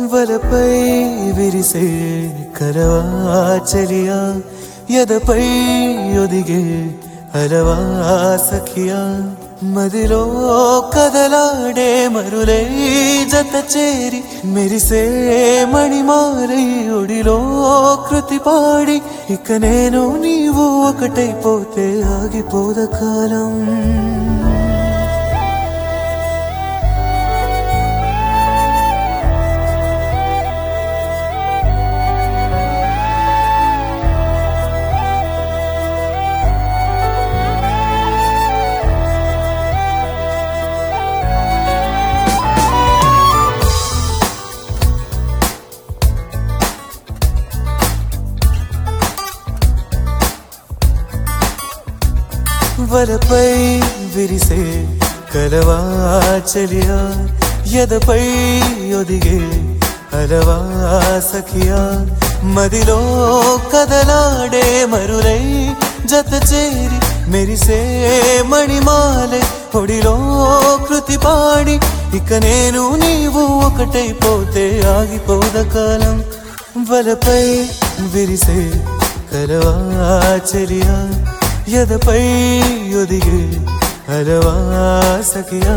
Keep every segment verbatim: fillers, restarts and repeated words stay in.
వలపై విరిసే కలవా చెలియా ఎదపై ఒదిగే అలవా సఖియా మదిలో కదలాడే మరులై జత చేరి మెరిసే మణిమాలై ఒడిలో కృతి పాడి ఇక నేను నీవు ఒకటైపోతే ఆగిపోద కాలం వలపై విరిసే కలవా చెలియా ఎదపై ఒదిగే అలవా సఖియా మదిలో కదలాడే మరులై జత చేరి మెరిసే మణిమాలే ఒడిలో కృతి పాడి ఇక నేను నీవు ఒకటైపోతే ఆగిపోద కాలం వలపై విరిసే కలవా చెలియా ఎదపై ఒదిగే అలవా సఖియా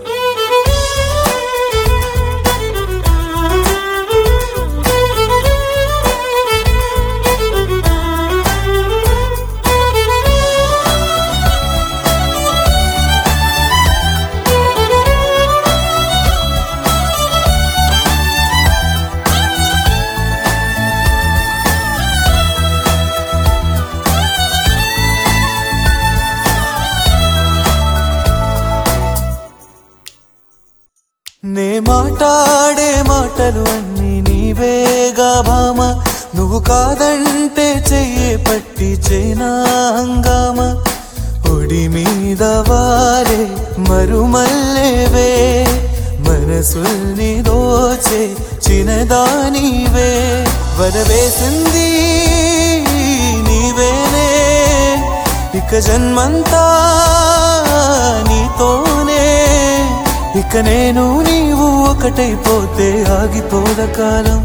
నే మాట్లాడే మాటలు అన్నీ నీవేగా భామ నువ్వు కాదంటే చెయ్యే పట్టి చేనా హంగామ ఒడి మీద వారే మరుమల్లేవే మనసుల్ని దోచే చిన్నదానివే వరవేసింది నీవేనే ఇక జన్మంతా నీతోనే ఇక నేను నీవు ఒకటైపోతే ఆగిపోద కాలం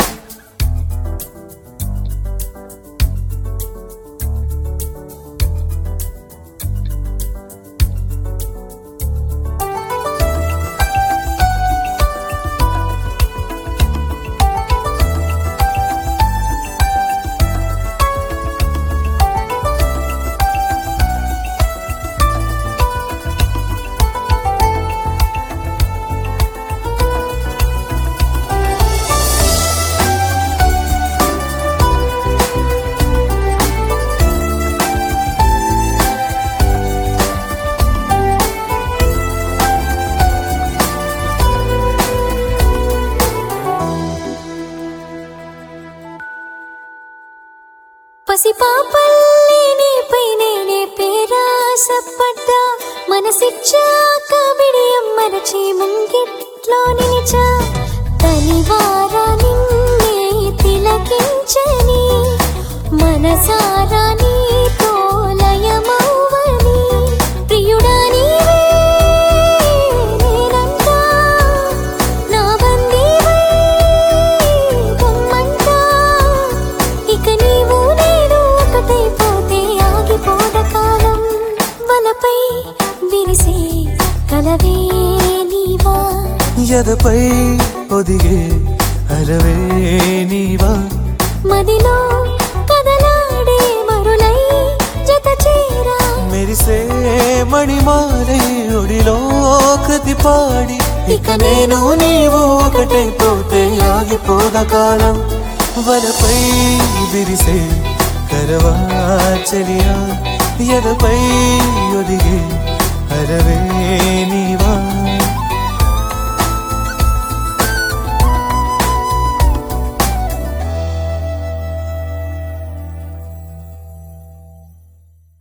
పసిపాపల్లి నీపై నేనే పేరాసపడ్డా మనసిచ్చాక బిడియం మరచి ముంగిట్లో నిలిచా తనివారా నిన్నే తిలకించని మనసారా నీతో లయమవ్వని ప్రియుడా నీవే నేనంటా నా బందీవై బొమ్మంటా ఇక నీవు ఒకటైపోతే ఆగిపోద కాలం వలపై విరిసే కలవే నీవా ఎదపై ఒదిగే అలవే నీవా మదిలో కదలాడే మరులై జత చేరా మెరిసే మణిమాలై ఒడిలో కృతి పాడి ఇక నేను నీవు ఒకటైపోతే ఆగిపోద కాలం వలపై విరిసే కలవా చెలియా ఎదపై ఒదిగే అలవే నీవా